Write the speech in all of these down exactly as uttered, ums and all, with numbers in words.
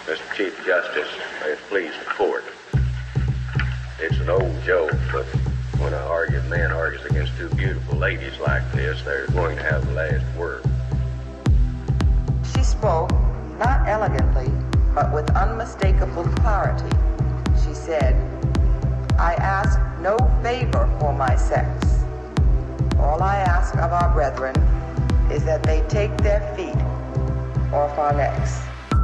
Mister Chief Justice, may it please the court. It's an old joke, but when an argued man argues against two beautiful ladies like this, they're going to have the last word. She spoke, not elegantly, but with unmistakable clarity. She said, I ask no favor for my sex. All I ask of our brethren is that they take their feet off our necks.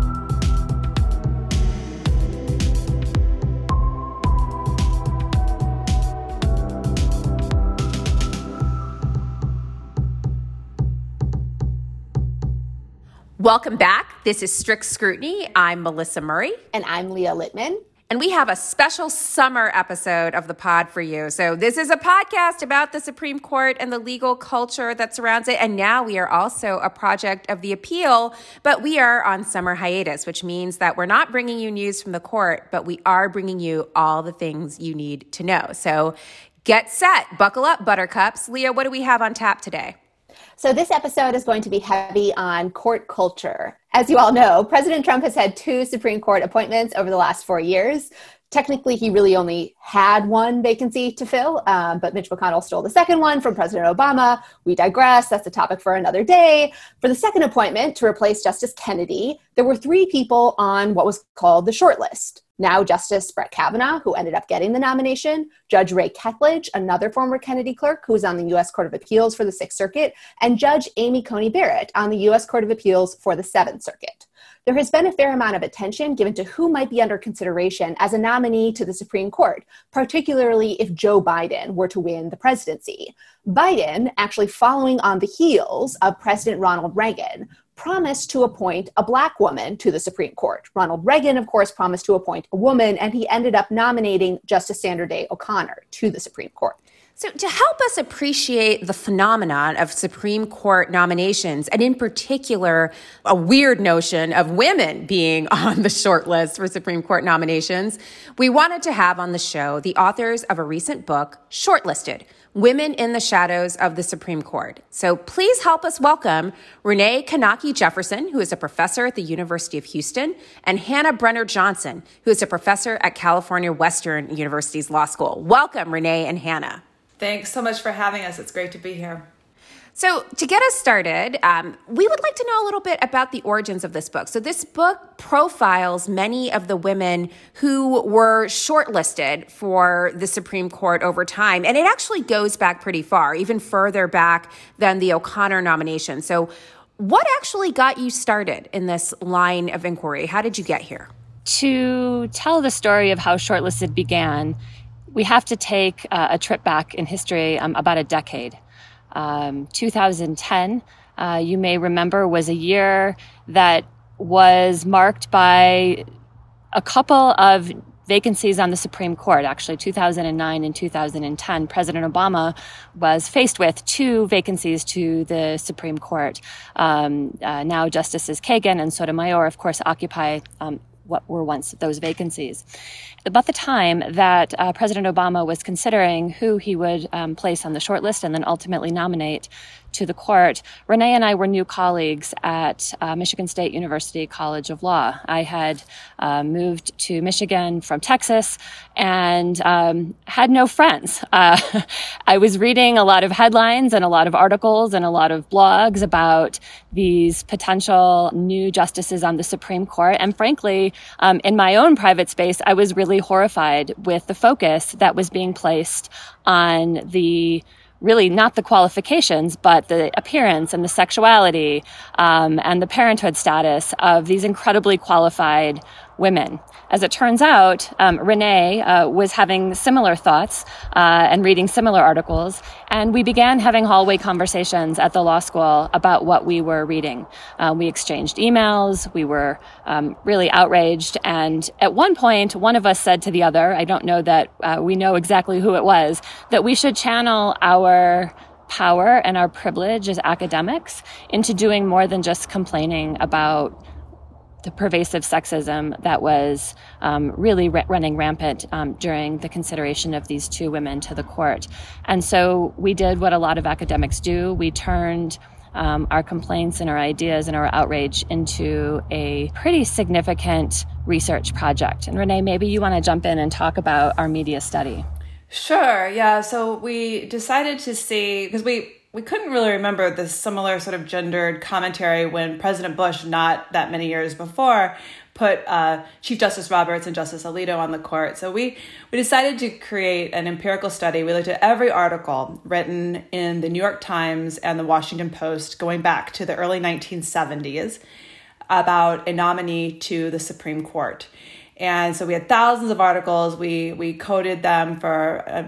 Welcome back. This is Strict Scrutiny. I'm Melissa Murray. And I'm Leah Littman. And we have a special summer episode of the pod for you. So this is a podcast about the Supreme Court and the legal culture that surrounds it. And now we are also a project of the appeal, but we are on summer hiatus, which means that we're not bringing you news from the court, but we are bringing you all the things you need to know. So get set. Buckle up, buttercups. Leah, what do we have on tap today? So this episode is going to be heavy on court culture. As you all know, President Trump has had two Supreme Court appointments over the last four years. Technically, he really only had one vacancy to fill, um, but Mitch McConnell stole the second one from President Obama. We digress. That's a topic for another day. For the second appointment to replace Justice Kennedy, there were three people on what was called the shortlist. Now Justice Brett Kavanaugh, who ended up getting the nomination, Judge Ray Ketledge, another former Kennedy clerk who was on the U S Court of Appeals for the Sixth Circuit, and Judge Amy Coney Barrett on the U S Court of Appeals for the Seventh Circuit. There has been a fair amount of attention given to who might be under consideration as a nominee to the Supreme Court, particularly if Joe Biden were to win the presidency. Biden, actually following on the heels of President Ronald Reagan, promised to appoint a Black woman to the Supreme Court. Ronald Reagan, of course, promised to appoint a woman, and he ended up nominating Justice Sandra Day O'Connor to the Supreme Court. So to help us appreciate the phenomenon of Supreme Court nominations, and in particular, a weird notion of women being on the short list for Supreme Court nominations, we wanted to have on the show the authors of a recent book, Shortlisted, Women in the Shadows of the Supreme Court. So please help us welcome Renee Kanaki Jefferson, who is a professor at the University of Houston, and Hannah Brenner Johnson, who is a professor at California Western University's Law School. Welcome, Renee and Hannah. Thanks so much for having us. It's great to be here. So to get us started, um, we would like to know a little bit about the origins of this book. So this book profiles many of the women who were shortlisted for the Supreme Court over time. And it actually goes back pretty far, even further back than the O'Connor nomination. So what actually got you started in this line of inquiry? How did you get here? To tell the story of how Shortlisted began, we have to take uh, a trip back in history um, about a decade. Um, two thousand ten, uh, you may remember, was a year that was marked by a couple of vacancies on the Supreme Court. Actually, two thousand nine and two thousand ten, President Obama was faced with two vacancies to the Supreme Court. Um, uh, now Justices Kagan and Sotomayor, of course, occupy um, what were once those vacancies. About the time that uh, President Obama was considering who he would um, place on the short list and then ultimately nominate to the court, Renee and I were new colleagues at uh, Michigan State University College of Law. I had uh, moved to Michigan from Texas and um, had no friends. Uh, I was reading a lot of headlines and a lot of articles and a lot of blogs about these potential new justices on the Supreme Court. And frankly, um, in my own private space, I was really horrified with the focus that was being placed on the really not the qualifications, but the appearance and the sexuality um, and the parenthood status of these incredibly qualified women. As it turns out, um, Renee uh, was having similar thoughts uh, and reading similar articles, and we began having hallway conversations at the law school about what we were reading. Uh, we exchanged emails, we were um, really outraged, and at one point, one of us said to the other, I don't know that uh, we know exactly who it was, that we should channel our power and our privilege as academics into doing more than just complaining about the pervasive sexism that was um, really r- running rampant um, during the consideration of these two women to the court. And so we did what a lot of academics do. We turned um, our complaints and our ideas and our outrage into a pretty significant research project. And Renee, maybe you want to jump in and talk about our media study. Sure. Yeah. So we decided to see, because we, we couldn't really remember this similar sort of gendered commentary when President Bush, not that many years before, put uh, Chief Justice Roberts and Justice Alito on the court. So we, we decided to create an empirical study. We looked at every article written in the New York Times and the Washington Post going back to the early nineteen seventies about a nominee to the Supreme Court. And so we had thousands of articles. We we coded them for a,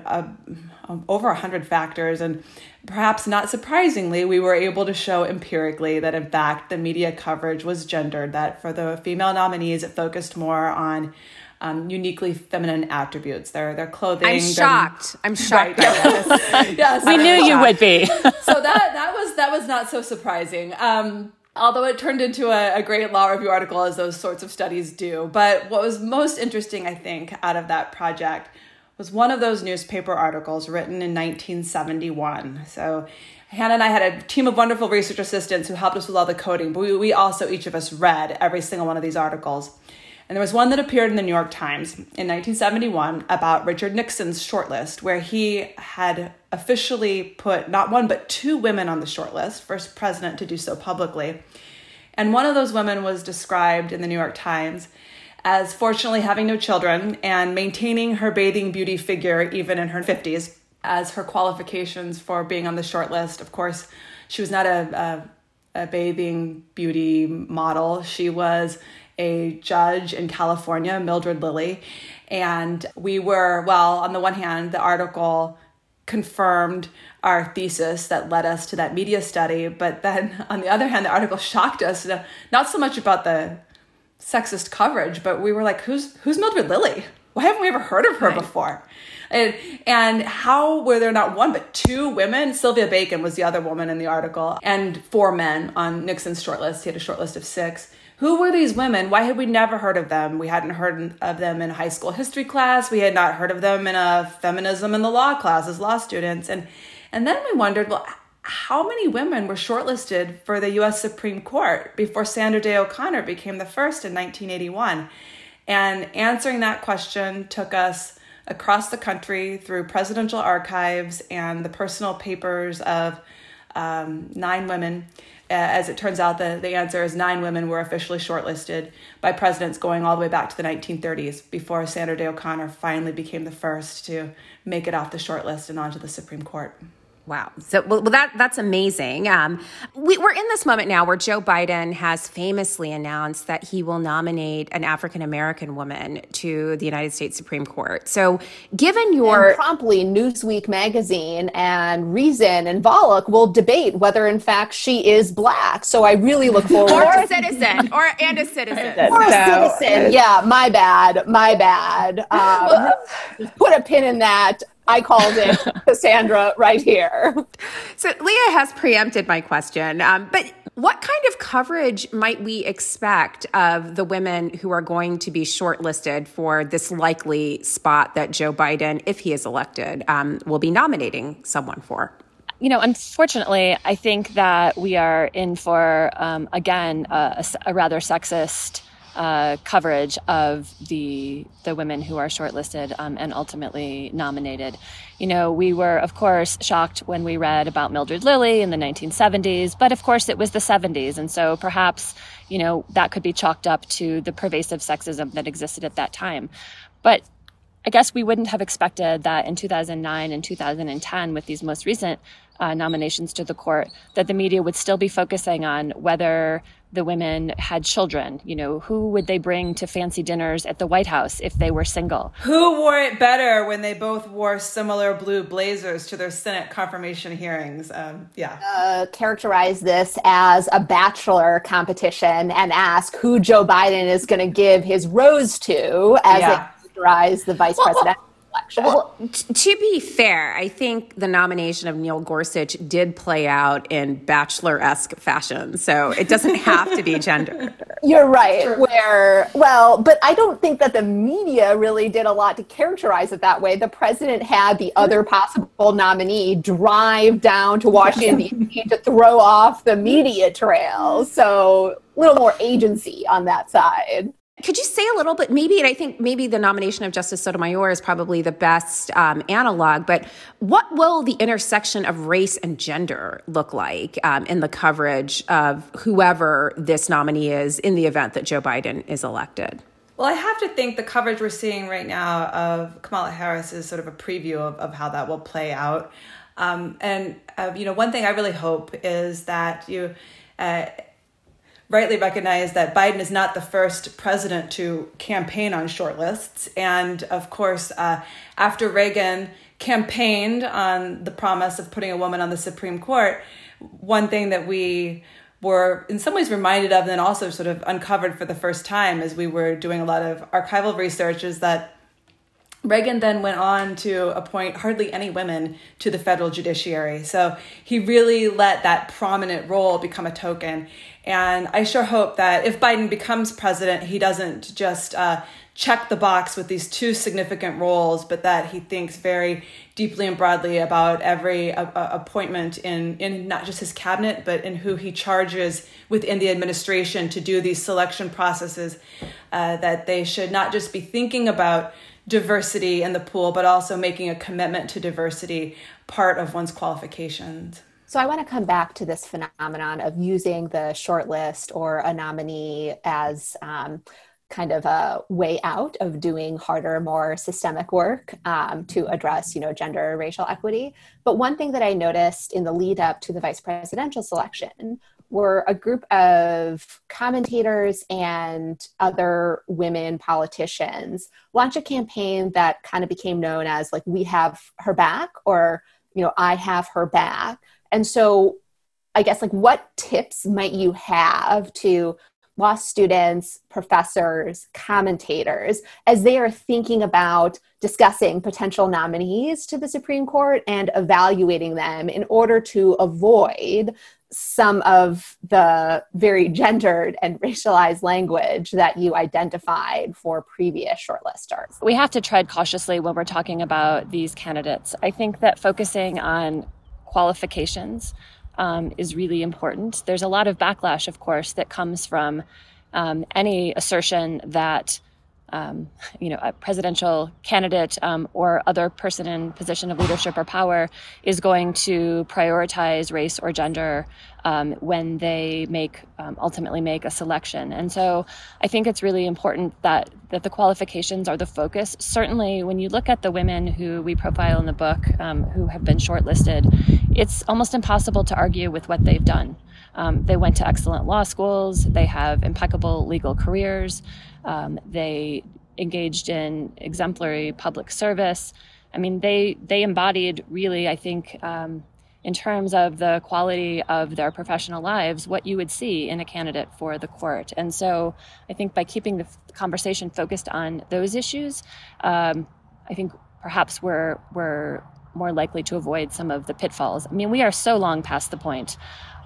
a, over one hundred factors. And perhaps not surprisingly, we were able to show empirically that, in fact, the media coverage was gendered, that for the female nominees, it focused more on um, uniquely feminine attributes, their their clothing. I'm shocked. Their, I'm shocked. Right, yes, yes, we knew you would be. So that that was that was not so surprising. Um, Although it turned into a, a great law review article, as those sorts of studies do. But what was most interesting, I think, out of that project was one of those newspaper articles written in nineteen seventy-one. So Hannah and I had a team of wonderful research assistants who helped us with all the coding, but we, we also, each of us, read every single one of these articles. And there was one that appeared in the New York Times in nineteen seventy-one about Richard Nixon's shortlist, where he had officially put not one, but two women on the shortlist, first president to do so publicly. And one of those women was described in the New York Times as fortunately having no children and maintaining her bathing beauty figure even in her fifties as her qualifications for being on the shortlist. Of course, she was not a, a, a bathing beauty model. She was a judge in California, Mildred Lilly. And we were, well, on the one hand, the article confirmed our thesis that led us to that media study. But then on the other hand, the article shocked us, not so much about the sexist coverage, but we were like, who's who's Mildred Lilly? Why haven't we ever heard of her right. before? And, and how were there not one, but two women? Sylvia Bacon was the other woman in the article, and four men on Nixon's shortlist. He had a shortlist of six. Who were these women? Why had we never heard of them? We hadn't heard of them in high school history class. We had not heard of them in a feminism in the law class as law students. And and then we wondered, well, how many women were shortlisted for the U S Supreme Court before Sandra Day O'Connor became the first in nineteen eighty-one? And answering that question took us across the country through presidential archives and the personal papers of um, nine women. Uh, as it turns out, the, the answer is nine women were officially shortlisted by presidents going all the way back to the nineteen thirties before Sandra Day O'Connor finally became the first to make it off the shortlist and onto the Supreme Court. Wow. So, well, that that's amazing. Um, we, we're in this moment now where Joe Biden has famously announced that he will nominate an African-American woman to the United States Supreme Court. So given your... And promptly, Newsweek magazine and Reason and Volokh will debate whether, in fact, she is Black. So I really look forward or to... a citizen. Or and a citizen. Or a citizen. Yeah, my bad. My bad. Um, put a pin in that. I called it, Cassandra, right here. So Leah has preempted my question, um, but what kind of coverage might we expect of the women who are going to be shortlisted for this likely spot that Joe Biden, if he is elected, um, will be nominating someone for? You know, unfortunately, I think that we are in for, um, again, a, a rather sexist Uh, coverage of the the women who are shortlisted um, and ultimately nominated. You know, we were, of course, shocked when we read about Mildred Lilly in the nineteen seventies, but of course it was the seventies. And so perhaps, you know, that could be chalked up to the pervasive sexism that existed at that time. But I guess we wouldn't have expected that in two thousand nine and two thousand ten, with these most recent uh, nominations to the court, that the media would still be focusing on whether the women had children. You know, who would they bring to fancy dinners at the White House if they were single? Who wore it better when they both wore similar blue blazers to their Senate confirmation hearings? Um, yeah. Uh, characterize this as a bachelor competition and ask who Joe Biden is going to give his rose to as yeah. it characterize the vice well, president. Well, election. Well, t- to be fair, I think the nomination of Neil Gorsuch did play out in Bachelor-esque fashion, so it doesn't have to be gender. You're right. Sure. Where, well, but I don't think that the media really did a lot to characterize it that way. The president had the other possible nominee drive down to Washington, D C to throw off the media trail. So a little more agency on that side. Could you say a little bit, maybe, and I think maybe the nomination of Justice Sotomayor is probably the best um, analog, but what will the intersection of race and gender look like um, in the coverage of whoever this nominee is in the event that Joe Biden is elected? Well, I have to think the coverage we're seeing right now of Kamala Harris is sort of a preview of, of how that will play out. Um, and, uh, you know, one thing I really hope is that you... Uh, rightly recognize that Biden is not the first president to campaign on shortlists. And of course, uh, after Reagan campaigned on the promise of putting a woman on the Supreme Court, one thing that we were in some ways reminded of and then also sort of uncovered for the first time as we were doing a lot of archival research is that Reagan then went on to appoint hardly any women to the federal judiciary. So he really let that prominent role become a token. And I sure hope that if Biden becomes president, he doesn't just uh, check the box with these two significant roles, but that he thinks very deeply and broadly about every uh, appointment in, in not just his cabinet, but in who he charges within the administration to do these selection processes, uh, that they should not just be thinking about diversity in the pool, but also making a commitment to diversity part of one's qualifications. So I want to come back to this phenomenon of using the shortlist or a nominee as um, kind of a way out of doing harder, more systemic work um, to address, you know, gender, racial equity. But one thing that I noticed in the lead up to the vice presidential selection were a group of commentators and other women politicians launch a campaign that kind of became known as like, we have her back, or, you know, I have her back. And so I guess like what tips might you have to law students, professors, commentators, as they are thinking about discussing potential nominees to the Supreme Court and evaluating them in order to avoid some of the very gendered and racialized language that you identified for previous shortlisters? We have to tread cautiously when we're talking about these candidates. I think that focusing on qualifications um, is really important. There's a lot of backlash, of course, that comes from um, any assertion that Um, you know, a presidential candidate um, or other person in position of leadership or power is going to prioritize race or gender um, when they make um, ultimately make a selection. And so I think it's really important that that the qualifications are the focus. Certainly, when you look at the women who we profile in the book um, who have been shortlisted, it's almost impossible to argue with what they've done. Um, they went to excellent law schools. They have impeccable legal careers. Um, they engaged in exemplary public service. I mean, they they embodied really, I think, um, in terms of the quality of their professional lives, what you would see in a candidate for the court. And so I think by keeping the conversation focused on those issues, um, I think perhaps we're we're more likely to avoid some of the pitfalls. I mean, we are so long past the point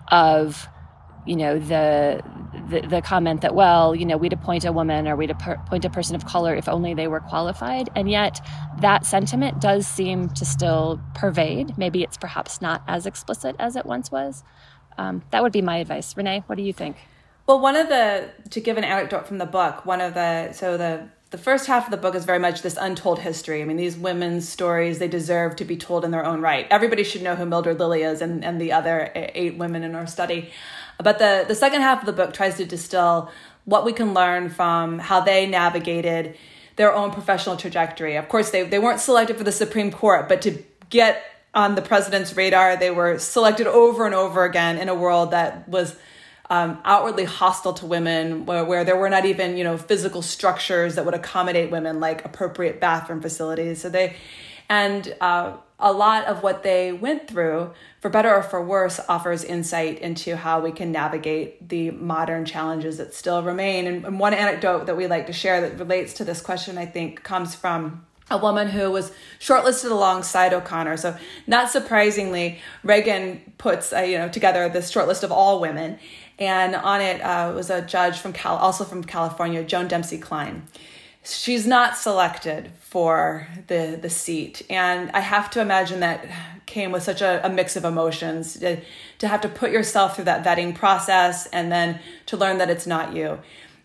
of you know, the, the the comment that, well, you know, we'd appoint a woman or we'd appoint a person of color if only they were qualified. And yet that sentiment does seem to still pervade. Maybe it's perhaps not as explicit as it once was. Um, that would be my advice. Renee, what do you think? Well, one of the, to give an anecdote from the book, one of the, so the, the first half of the book is very much this untold history. I mean, these women's stories, they deserve to be told in their own right. Everybody should know who Mildred Lilly is and, and the other eight women in our study. But the, the second half of the book tries to distill what we can learn from how they navigated their own professional trajectory. Of course, they, they weren't selected for the Supreme Court, but to get on the president's radar, they were selected over and over again in a world that was um, outwardly hostile to women, where, where there were not even, you know, physical structures that would accommodate women, like appropriate bathroom facilities. So they, and uh, a lot of what they went through, for better or for worse, offers insight into how we can navigate the modern challenges that still remain. And, and one anecdote that we like to share that relates to this question, I think, comes from a woman who was shortlisted alongside O'Connor. So not surprisingly, Reagan puts uh, you know together this shortlist of all women, and on it uh, was a judge from Cal, also from California, Joan Dempsey Klein. She's not selected for the the seat, and I have to imagine that came with such a, a mix of emotions to, to have to put yourself through that vetting process and then to learn that it's not you.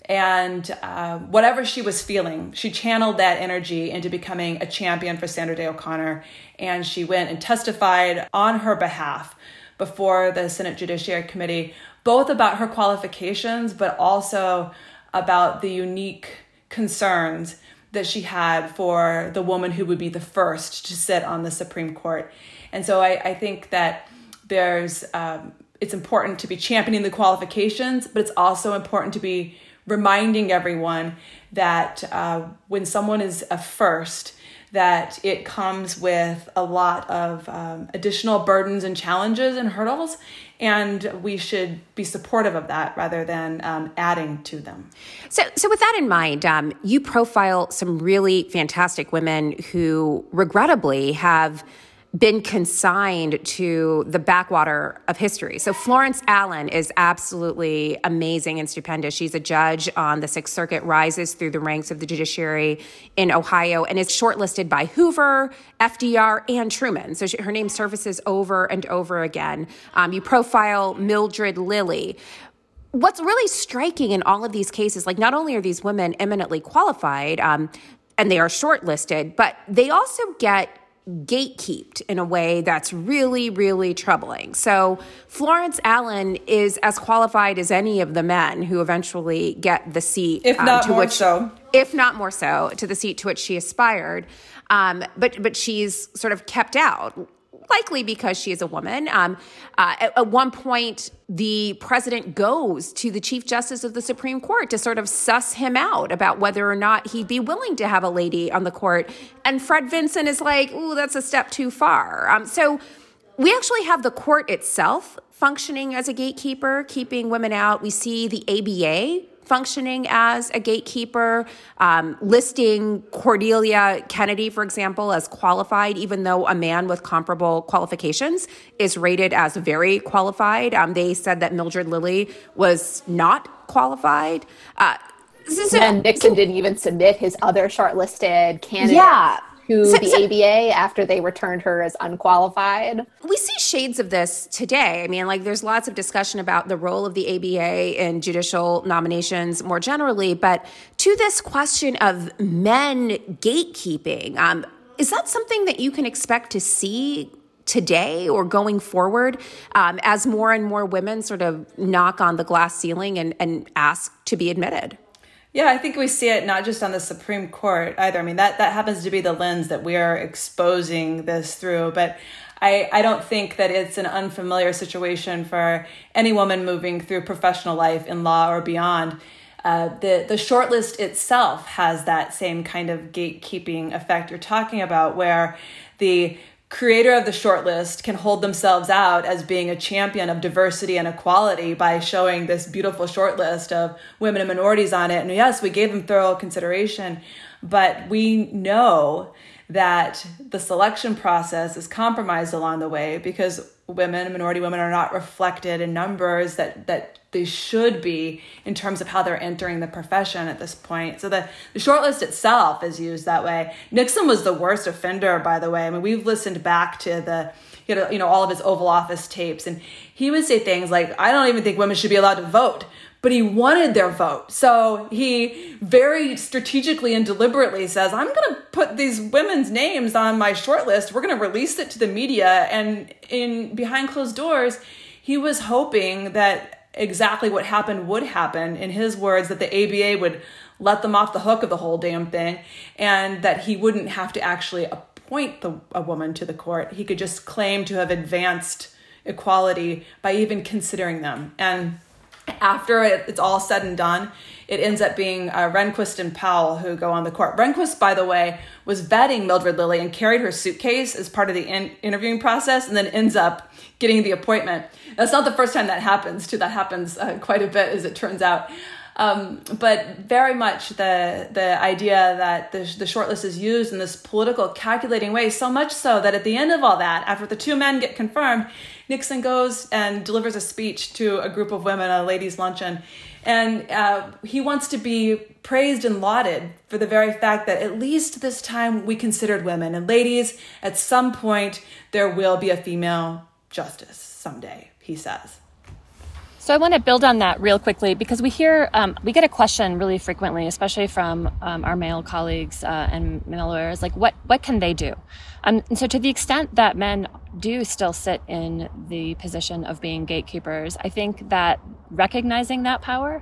And uh, whatever she was feeling, she channeled that energy into becoming a champion for Sandra Day O'Connor, and she went and testified on her behalf before the Senate Judiciary Committee, both about her qualifications, but also about the unique concerns that she had for the woman who would be the first to sit on the Supreme Court. And so I, I think that there's um, it's important to be championing the qualifications, but it's also important to be reminding everyone that uh, when someone is a first, that it comes with a lot of um, additional burdens and challenges and hurdles, and we should be supportive of that rather than um, adding to them. So, so with that in mind, um, you profile some really fantastic women who regrettably have been consigned to the backwater of history. So Florence Allen is absolutely amazing and stupendous. She's a judge on the Sixth Circuit, rises through the ranks of the judiciary in Ohio, and is shortlisted by Hoover, F D R, and Truman. So she, her name surfaces over and over again. Um, you profile Mildred Lilly. What's really striking in all of these cases, like not only are these women eminently qualified, um, and they are shortlisted, but they also get gatekeeped in a way that's really, really troubling. So Florence Allen is as qualified as any of the men who eventually get the seat. If not um, to more which, so. If not more so, to the seat to which she aspired. Um, but but she's sort of kept out, likely because she is a woman. Um, uh, at, at one point, the president goes to the Chief Justice of the Supreme Court to sort of suss him out about whether or not he'd be willing to have a lady on the court. And Fred Vinson is like, ooh, that's a step too far. Um, so we actually have the court itself functioning as a gatekeeper, keeping women out. We see the A B A functioning as a gatekeeper, um, listing Cordelia Kennedy, for example, as qualified, even though a man with comparable qualifications is rated as very qualified. Um, they said that Mildred Lilly was not qualified. Uh, so, and Nixon didn't even submit his other shortlisted candidate. Yeah. To so, the so, A B A after they returned her as unqualified. We see shades of this today. I mean, like there's lots of discussion about the role of the A B A in judicial nominations more generally, but to this question of men gatekeeping, um, is that something that you can expect to see today or going forward um, as more and more women sort of knock on the glass ceiling and, and ask to be admitted? Yeah, I think we see it not just on the Supreme Court either. I mean, that, that happens to be the lens that we are exposing this through. But I, I don't think that it's an unfamiliar situation for any woman moving through professional life in law or beyond. Uh, the, the shortlist itself has that same kind of gatekeeping effect you're talking about, where the creator of the shortlist can hold themselves out as being a champion of diversity and equality by showing this beautiful shortlist of women and minorities on it. And yes, we gave them thorough consideration, but we know that the selection process is compromised along the way because women, minority women, are not reflected in numbers that, that they should be in terms of how they're entering the profession at this point. So the, the shortlist itself is used that way. Nixon was the worst offender, by the way. I mean, we've listened back to the, you know, you know, all of his Oval Office tapes, and he would say things like, I don't even think women should be allowed to vote. But he wanted their vote. So he very strategically and deliberately says, I'm going to put these women's names on my shortlist. We're going to release it to the media. And in behind closed doors, he was hoping that exactly what happened would happen. In his words, that the A B A would let them off the hook of the whole damn thing, and that he wouldn't have to actually appoint the, a woman to the court. He could just claim to have advanced equality by even considering them. And after it's all said and done, it ends up being uh, Rehnquist and Powell who go on the court. Rehnquist, by the way, was vetting Mildred Lilly and carried her suitcase as part of the in- interviewing process, and then ends up getting the appointment. That's not the first time that happens, too. That happens uh, quite a bit, as it turns out. Um, but very much the the idea that the, the shortlist is used in this political calculating way, so much so that at the end of all that, after the two men get confirmed, Nixon goes and delivers a speech to a group of women at a ladies' luncheon. And uh, he wants to be praised and lauded for the very fact that at least this time we considered women. And ladies, at some point, there will be a female justice someday, he says. So I want to build on that real quickly because we hear, um, we get a question really frequently, especially from um, our male colleagues uh, and male lawyers, like what, what can they do? Um, and so to the extent that men do still sit in the position of being gatekeepers, I think that recognizing that power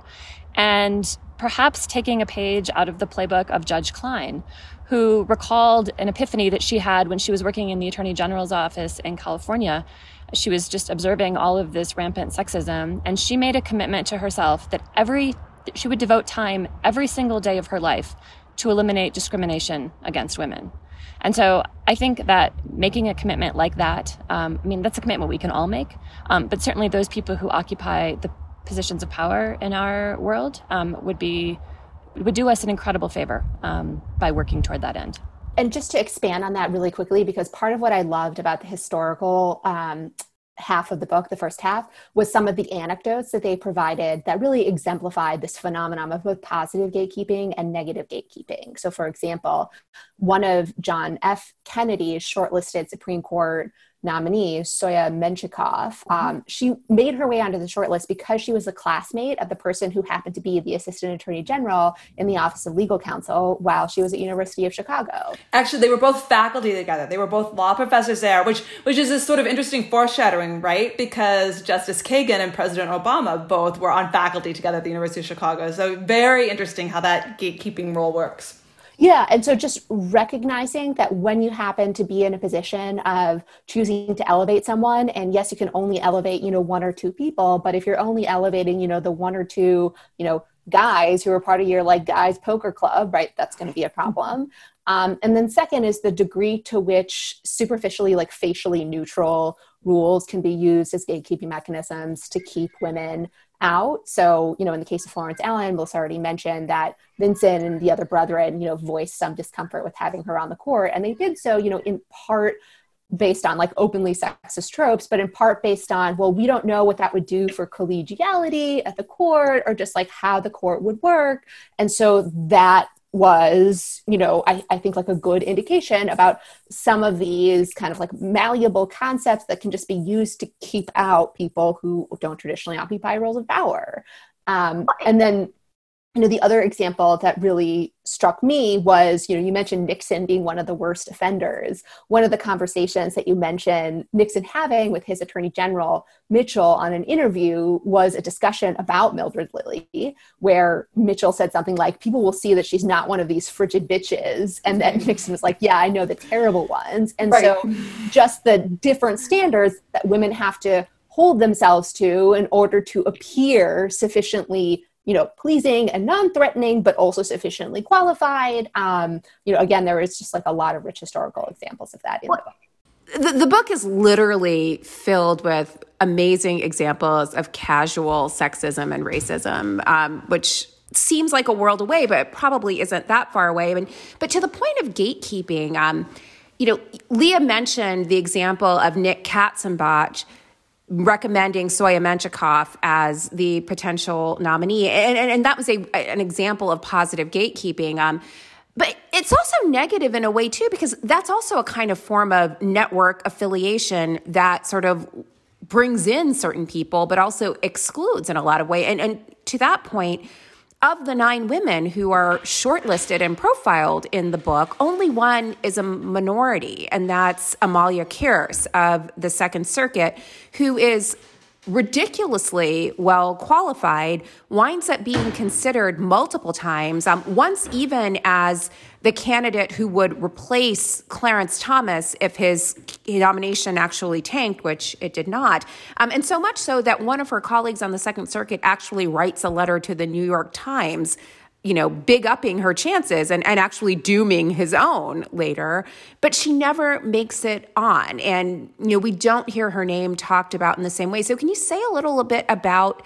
and perhaps taking a page out of the playbook of Judge Klein, who recalled an epiphany that she had when she was working in the Attorney General's office in California. She was just observing all of this rampant sexism, and she made a commitment to herself that every she would devote time every single day of her life to eliminate discrimination against women. And so I think that making a commitment like that, um, I mean, that's a commitment we can all make, um, but certainly those people who occupy the positions of power in our world um, would be would do us an incredible favor um, by working toward that end. And just to expand on that really quickly, because part of what I loved about the historical um, half of the book, the first half, was some of the anecdotes that they provided that really exemplified this phenomenon of both positive gatekeeping and negative gatekeeping. So for example, one of John F. Kennedy's shortlisted Supreme Court nominees, Soya Menchikoff, um, she made her way onto the shortlist because she was a classmate of the person who happened to be the Assistant Attorney General in the Office of Legal Counsel while she was at University of Chicago. Actually, they were both faculty together. They were both law professors there, which which is this sort of interesting foreshadowing, right? Because Justice Kagan and President Obama both were on faculty together at the University of Chicago. So very interesting how that gatekeeping role works. Yeah. And so just recognizing that when you happen to be in a position of choosing to elevate someone, and yes, you can only elevate, you know, one or two people, but if you're only elevating, you know, the one or two, you know, guys who are part of your like guys poker club, right, that's going to be a problem. Um, and then second is the degree to which superficially, like facially neutral rules can be used as gatekeeping mechanisms to keep women out. So, you know, in the case of Florence Allen, Melissa already mentioned that Vincent and the other brethren, you know, voiced some discomfort with having her on the court. And they did so, you know, in part based on like openly sexist tropes, but in part based on, well, we don't know what that would do for collegiality at the court or just like how the court would work. And so that was, you know, I, I think like a good indication about some of these kind of like malleable concepts that can just be used to keep out people who don't traditionally occupy roles of power. Um, and then, you know, the other example that really struck me was, you know, you mentioned Nixon being one of the worst offenders. One of the conversations that you mentioned Nixon having with his Attorney General Mitchell on an interview was a discussion about Mildred Lilly, where Mitchell said something like, people will see that she's not one of these frigid bitches. And then Nixon was like, yeah, I know the terrible ones. And right. So just the different standards that women have to hold themselves to in order to appear sufficiently, you know, pleasing and non-threatening, but also sufficiently qualified. Um, you know, again, there is just like a lot of rich historical examples of that in well, the book. The, the book is literally filled with amazing examples of casual sexism and racism, um, which seems like a world away, but it probably isn't that far away. I mean, but to the point of gatekeeping, um, you know, Leah mentioned the example of Nick Katzenbach recommending Soya Menchikoff as the potential nominee. And, and, and that was a, an example of positive gatekeeping. Um, but it's also negative in a way, too, because that's also a kind of form of network affiliation that sort of brings in certain people, but also excludes in a lot of ways. And, and to that point, of the nine women who are shortlisted and profiled in the book, only one is a minority, and that's Amalia Kearse of the Second Circuit, who is ridiculously well qualified, winds up being considered multiple times, um, once even as the candidate who would replace Clarence Thomas if his nomination actually tanked, which it did not. Um, and so much so that one of her colleagues on the Second Circuit actually writes a letter to the New York Times, you know, big upping her chances and, and actually dooming his own later. But she never makes it on. And, you know, we don't hear her name talked about in the same way. So can you say a little bit about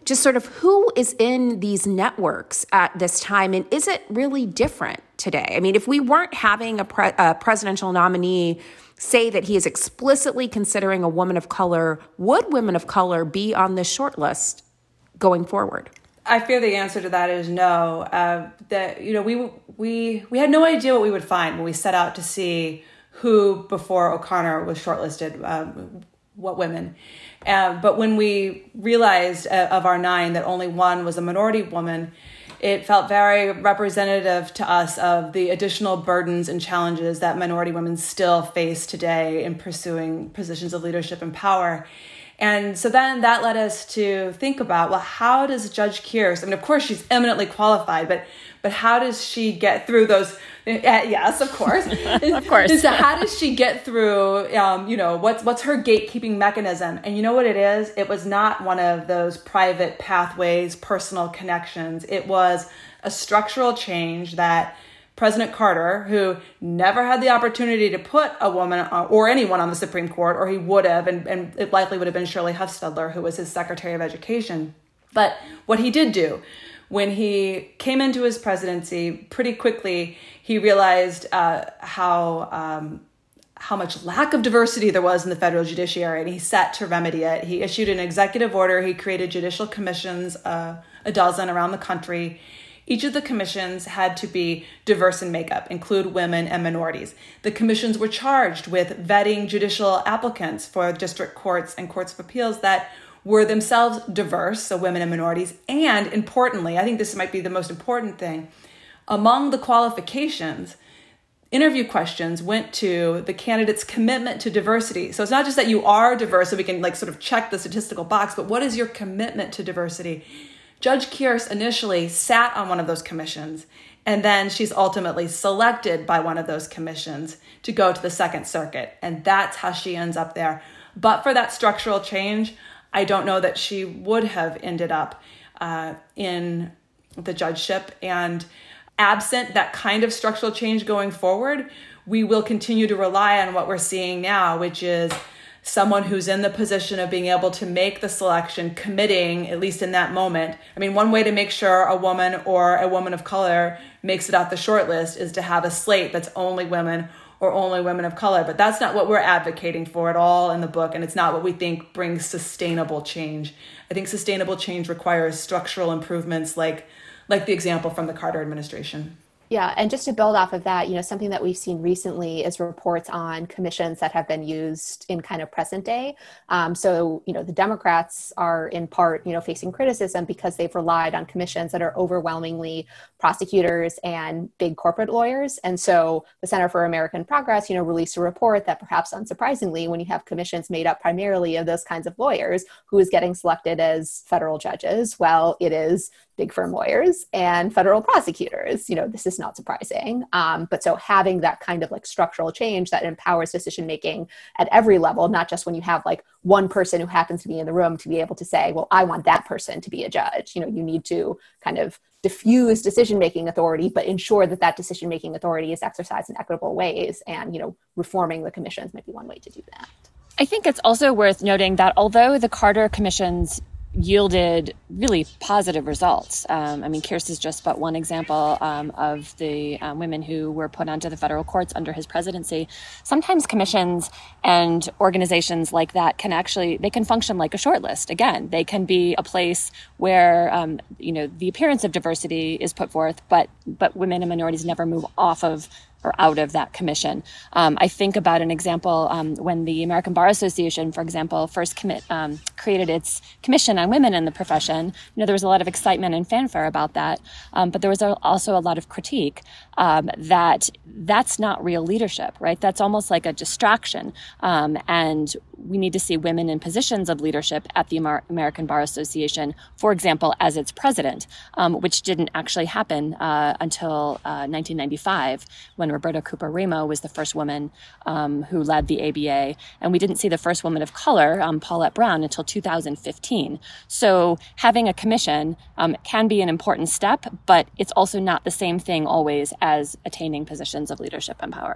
just sort of who is in these networks at this time, and is it really different today? I mean, if we weren't having a, pre- a presidential nominee say that he is explicitly considering a woman of color, would women of color be on this short list going forward? I fear the answer to that is no. Uh, that you know, we we we had no idea what we would find when we set out to see who before O'Connor was shortlisted, um, what women. Uh, but when we realized uh, of our nine that only one was a minority woman, it felt very representative to us of the additional burdens and challenges that minority women still face today in pursuing positions of leadership and power. And so then that led us to think about, well, how does Judge Kearse, I mean, of course, she's eminently qualified, but but how does she get through those? Uh, yes, of course. Of course. So how does she get through, um, you know, what's what's her gatekeeping mechanism? And you know what it is? It was not one of those private pathways, personal connections. It was a structural change that President Carter, who never had the opportunity to put a woman or anyone on the Supreme Court, or he would have, and, and it likely would have been Shirley Hufstedler, who was his Secretary of Education. But what he did do, when he came into his presidency, pretty quickly, he realized uh, how um, how much lack of diversity there was in the federal judiciary, and he set to remedy it. He issued an executive order. He created judicial commissions, uh, a dozen around the country. Each of the commissions had to be diverse in makeup, include women and minorities. The commissions were charged with vetting judicial applicants for district courts and courts of appeals that were themselves diverse, so women and minorities. And importantly, I think this might be the most important thing, among the qualifications, interview questions went to the candidate's commitment to diversity. So it's not just that you are diverse, so we can like sort of check the statistical box, but what is your commitment to diversity? Judge Kearse initially sat on one of those commissions, and then she's ultimately selected by one of those commissions to go to the Second Circuit, and that's how she ends up there. But for that structural change, I don't know that she would have ended up uh, in the judgeship. And absent that kind of structural change going forward, we will continue to rely on what we're seeing now, which is someone who's in the position of being able to make the selection, committing, at least in that moment. I mean, one way to make sure a woman or a woman of color makes it off the short list is to have a slate that's only women or only women of color. But that's not what we're advocating for at all in the book, and it's not what we think brings sustainable change. I think sustainable change requires structural improvements like, like the example from the Carter administration. Yeah, and just to build off of that, you know, something that we've seen recently is reports on commissions that have been used in kind of present day. Um, so, you know, the Democrats are in part, you know, facing criticism because they've relied on commissions that are overwhelmingly prosecutors and big corporate lawyers. And so the Center for American Progress, you know, released a report that perhaps unsurprisingly, when you have commissions made up primarily of those kinds of lawyers, who is getting selected as federal judges? Well, it is big firm lawyers and federal prosecutors. You know, this is not surprising. Um, but so having that kind of like structural change that empowers decision-making at every level, not just when you have like one person who happens to be in the room to be able to say, well, I want that person to be a judge. You know, you need to kind of diffuse decision-making authority, but ensure that that decision-making authority is exercised in equitable ways. And, you know, reforming the commissions might be one way to do that. I think it's also worth noting that although the Carter commissions yielded really positive results. Um, I mean, Kearse is just but one example um, of the um, women who were put onto the federal courts under his presidency. Sometimes commissions and organizations like that can actually, they can function like a shortlist. Again, they can be a place where, um, you know, the appearance of diversity is put forth, but but women and minorities never move off of or out of that commission. Um, I think about an example um, when the American Bar Association, for example, first commit, um, created its commission on women in the profession. You know, there was a lot of excitement and fanfare about that, um, but there was a, also a lot of critique um, that that's not real leadership, right? That's almost like a distraction, um, and we need to see women in positions of leadership at the Amer- American Bar Association, for example, as its president, um, which didn't actually happen uh, until uh, nineteen ninety-five, when Roberta Cooper Ramo was the first woman um, who led the A B A. And we didn't see the first woman of color, um, Paulette Brown, until two thousand fifteen. So having a commission um, can be an important step, but it's also not the same thing always as attaining positions of leadership and power.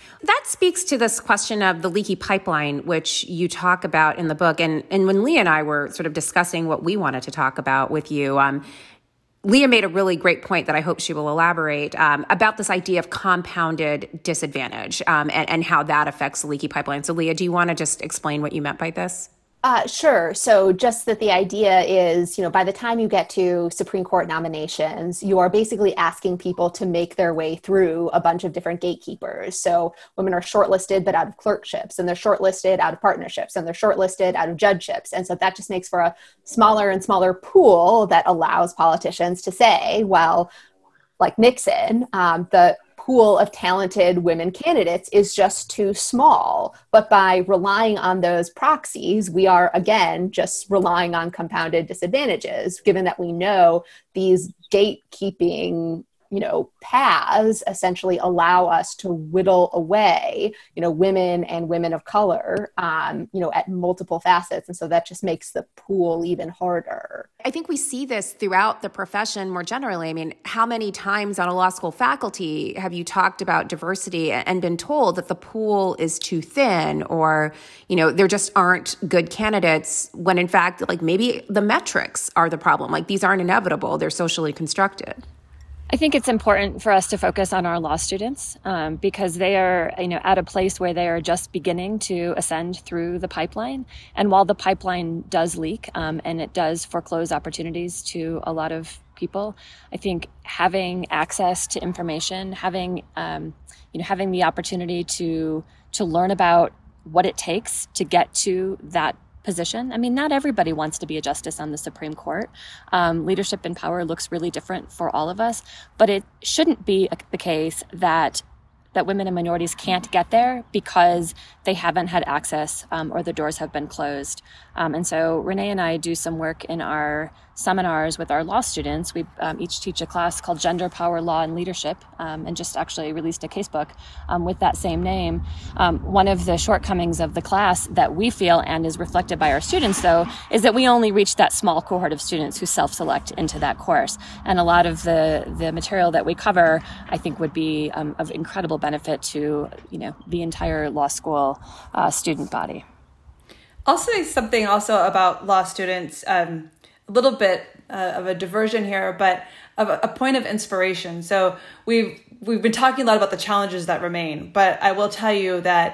That speaks to this question of the leaky pipeline, which you talk about in the book. And, and when Leah and I were sort of discussing what we wanted to talk about with you, um, Leah made a really great point that I hope she will elaborate um, about this idea of compounded disadvantage um, and, and how that affects the leaky pipeline. So Leah, do you want to just explain what you meant by this? Uh, sure. So just that the idea is, you know, by the time you get to Supreme Court nominations, you are basically asking people to make their way through a bunch of different gatekeepers. So women are shortlisted, but out of clerkships, and they're shortlisted out of partnerships, and they're shortlisted out of judgeships. And so that just makes for a smaller and smaller pool that allows politicians to say, well, like Nixon, um, the pool of talented women candidates is just too small. But by relying on those proxies, we are, again, just relying on compounded disadvantages, given that we know these gatekeeping, you know, paths essentially allow us to whittle away, you know, women and women of color, um, you know, at multiple facets. And so that just makes the pool even harder. I think we see this throughout the profession more generally. I mean, how many times on a law school faculty have you talked about diversity and been told that the pool is too thin, or, you know, there just aren't good candidates, when in fact, like, maybe the metrics are the problem. Like, these aren't inevitable, they're socially constructed. I think it's important for us to focus on our law students um, because they are, you know, at a place where they are just beginning to ascend through the pipeline. And while the pipeline does leak um, and it does foreclose opportunities to a lot of people, I think having access to information, having, um, you know, having the opportunity to to learn about what it takes to get to that position. I mean, not everybody wants to be a justice on the Supreme Court. Um, leadership and power looks really different for all of us, but it shouldn't be the case that that women and minorities can't get there because they haven't had access um, or the doors have been closed. Um, and so Renee and I do some work in our seminars with our law students. We um, each teach a class called Gender, Power, Law, and Leadership, um, and just actually released a casebook um, with that same name. Um, one of the shortcomings of the class that we feel and is reflected by our students, though, is that we only reach that small cohort of students who self-select into that course. And a lot of the, the material that we cover, I think, would be um, of incredible benefit to, you know, the entire law school uh, student body. I'll say something also about law students, um, a little bit uh, of a diversion here, but of a, a point of inspiration. So we've we've been talking a lot about the challenges that remain, but I will tell you that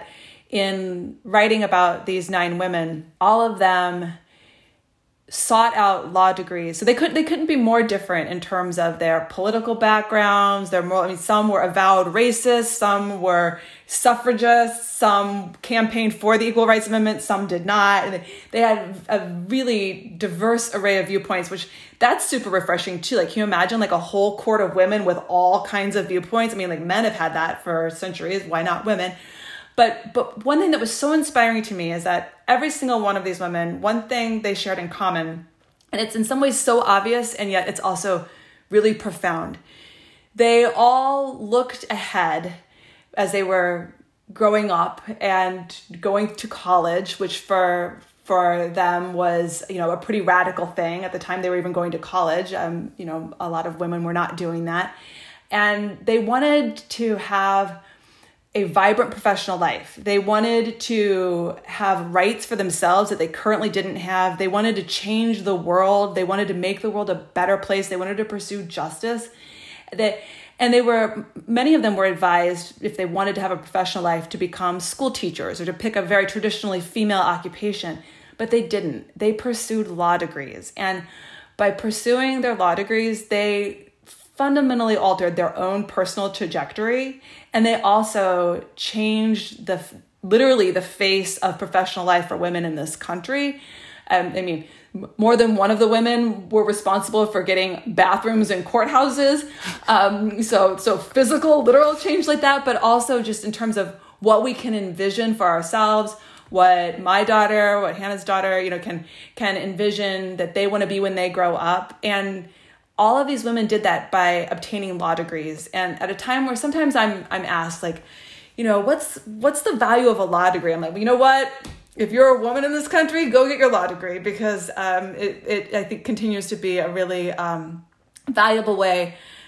in writing about these nine women, all of them sought out law degrees. So they couldn't they couldn't be more different in terms of their political backgrounds. They're more, I mean, some were avowed racists, some were suffragists, some campaigned for the Equal Rights Amendment, some did not. And they had a really diverse array of viewpoints, which that's super refreshing too. Like, can you imagine like a whole court of women with all kinds of viewpoints? I mean, like, men have had that for centuries. Why not women? But but one thing that was so inspiring to me is that every single one of these women, one thing they shared in common, and it's in some ways so obvious, and yet it's also really profound. They all looked ahead as they were growing up and going to college, which for for them was, you know, a pretty radical thing at the time they were even going to college. Um, you know, a lot of women were not doing that. And they wanted to have a vibrant professional life. They wanted to have rights for themselves that they currently didn't have. They wanted to change the world. They wanted to make the world a better place. They wanted to pursue justice. They, and they were, many of them were advised, if they wanted to have a professional life, to become school teachers or to pick a very traditionally female occupation. But they didn't. They pursued law degrees. And by pursuing their law degrees, they fundamentally altered their own personal trajectory. And they also changed the literally the face of professional life for women in this country. Um, I mean, more than one of the women were responsible for getting bathrooms in courthouses. Um, so, so physical, literal change like that, but also just in terms of what we can envision for ourselves, what my daughter, what Hannah's daughter, you know, can can envision that they want to be when they grow up. And all of these women did that by obtaining law degrees. And at a time where sometimes I'm I'm asked, like, you know, what's what's the value of a law degree? I'm like, well, you know what? If you're a woman in this country, go get your law degree, because um, it, it I think continues to be a really um, valuable way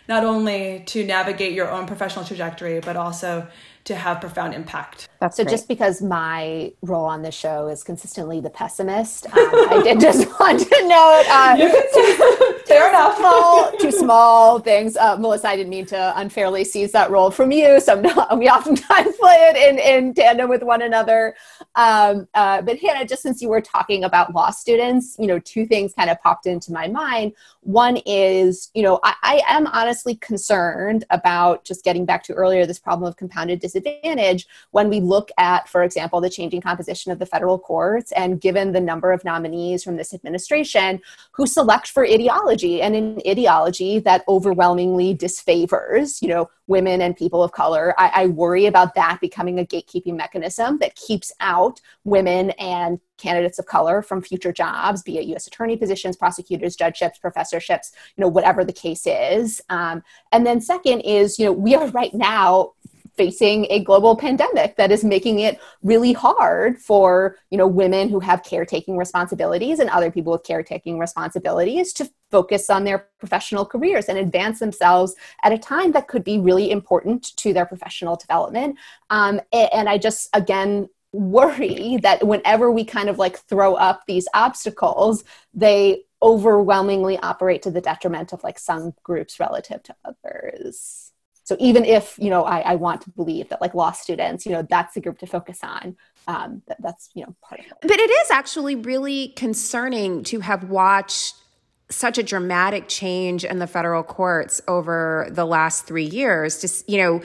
not only to navigate your own professional trajectory, but also to have profound impact. That's so great. Just because my role on this show is consistently the pessimist, um, I did just want to note uh, two, fair enough. Small, two small things. Uh, Melissa, I didn't mean to unfairly seize that role from you. So not, we oftentimes play it in, in tandem with one another. Um, uh, but Hannah, just since you were talking about law students, you know, two things kind of popped into my mind. One is, you know, I, I am honestly concerned about, just getting back to earlier, this problem of compounded disadvantage when we look at, for example, the changing composition of the federal courts, and given the number of nominees from this administration who select for ideology, and an ideology that overwhelmingly disfavors, you know, women and people of color. I, I worry about that becoming a gatekeeping mechanism that keeps out women and candidates of color from future jobs, be it U S attorney positions, prosecutors, judgeships, professorships, you know, whatever the case is. Um, and then second is, you know, we are right now facing a global pandemic that is making it really hard for, you know, women who have caretaking responsibilities and other people with caretaking responsibilities to focus on their professional careers and advance themselves at a time that could be really important to their professional development. Um, and, and I just, again, worry that whenever we kind of like throw up these obstacles, they overwhelmingly operate to the detriment of like some groups relative to others. So even if, you know, I, I want to believe that like law students, you know, that's the group to focus on, um, that, that's, you know, part of it. But it is actually really concerning to have watched such a dramatic change in the federal courts over the last three years. Just, you know,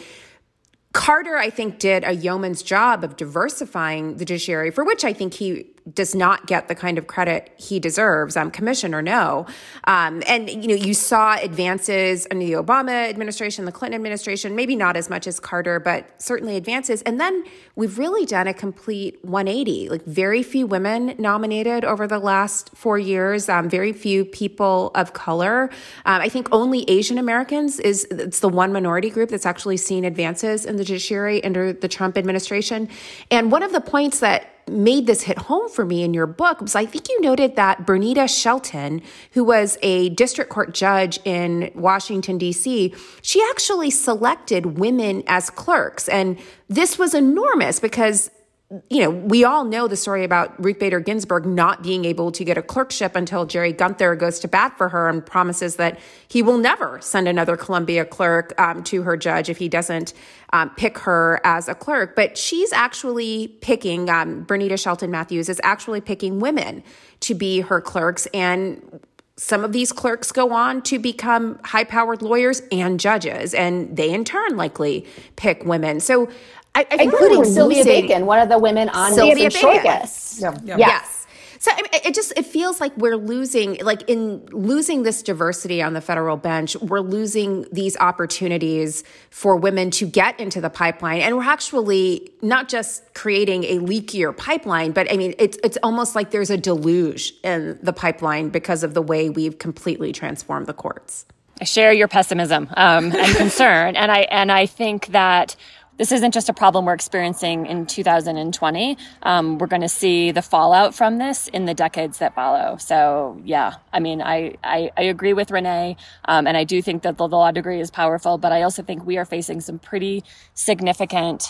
Carter, I think, did a yeoman's job of diversifying the judiciary, for which I think he does not get the kind of credit he deserves, um, commission or no. Um, and, you know, you saw advances under the Obama administration, the Clinton administration, maybe not as much as Carter, but certainly advances. And then we've really done a complete one eighty, like very few women nominated over the last four years, um, very few people of color. Um, I think only Asian Americans is, it's the one minority group that's actually seen advances in the judiciary under the Trump administration. And one of the points that made this hit home for me in your book was, I think you noted that Bernita Shelton, who was a district court judge in Washington, D C, she actually selected women as clerks. And this was enormous because, you know, we all know the story about Ruth Bader Ginsburg not being able to get a clerkship until Jerry Gunther goes to bat for her and promises that he will never send another Columbia clerk um, to her judge if he doesn't um, pick her as a clerk. But she's actually picking, um, Bernita Shelton Matthews is actually picking women to be her clerks. And some of these clerks go on to become high-powered lawyers and judges, and they in turn likely pick women. So I, I Including like Sylvia losing, Bacon, one of the women on Sylvia Wilson Shortcast. Yeah. Yeah. Yes. yes. So I mean, it just, it feels like we're losing, like in losing this diversity on the federal bench, we're losing these opportunities for women to get into the pipeline. And we're actually not just creating a leakier pipeline, but I mean, it's it's almost like there's a deluge in the pipeline because of the way we've completely transformed the courts. I share your pessimism um, and concern. And I and I think that this isn't just a problem we're experiencing in two thousand twenty. Um, we're going to see the fallout from this in the decades that follow. So, yeah, I mean, I, I, I agree with Renee, um, and I do think that the law degree is powerful, but I also think we are facing some pretty significant